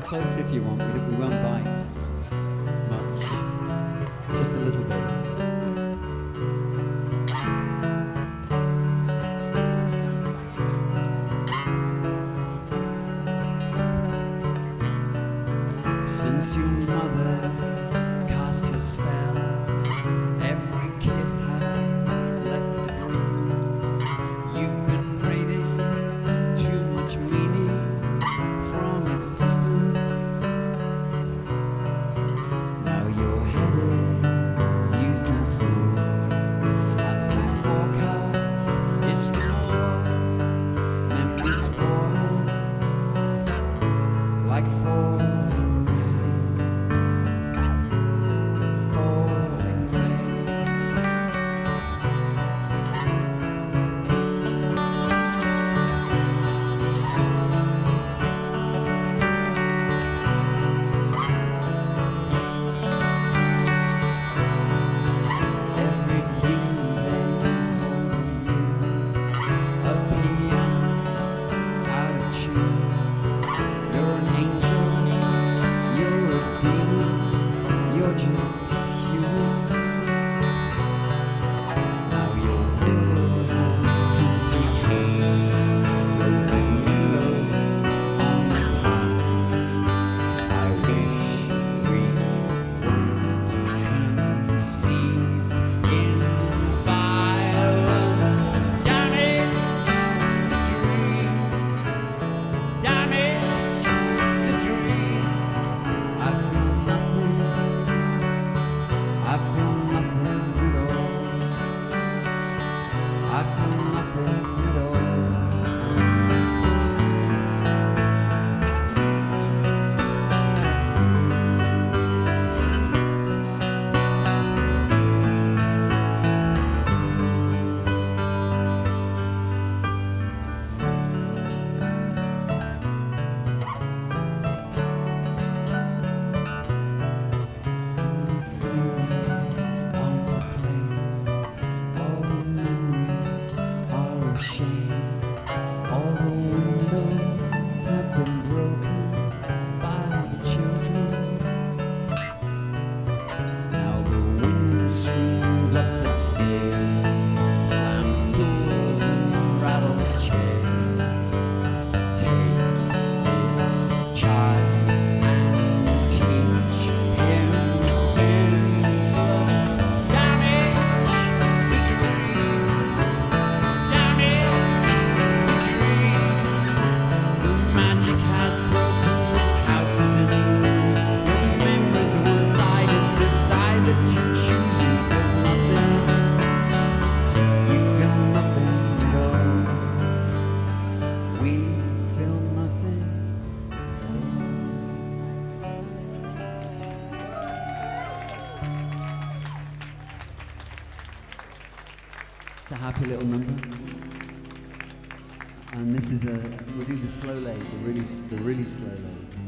close if you want. We won't bite much. Just a little bit. Since your mother cast her spell, every kiss has left a bruise. You've been reading too much meaning from existence. Now your head is used and sold, and the forecast is for more memories falling like falling. It's a happy little number, and this is we'll do the slow lay, the really slow lay.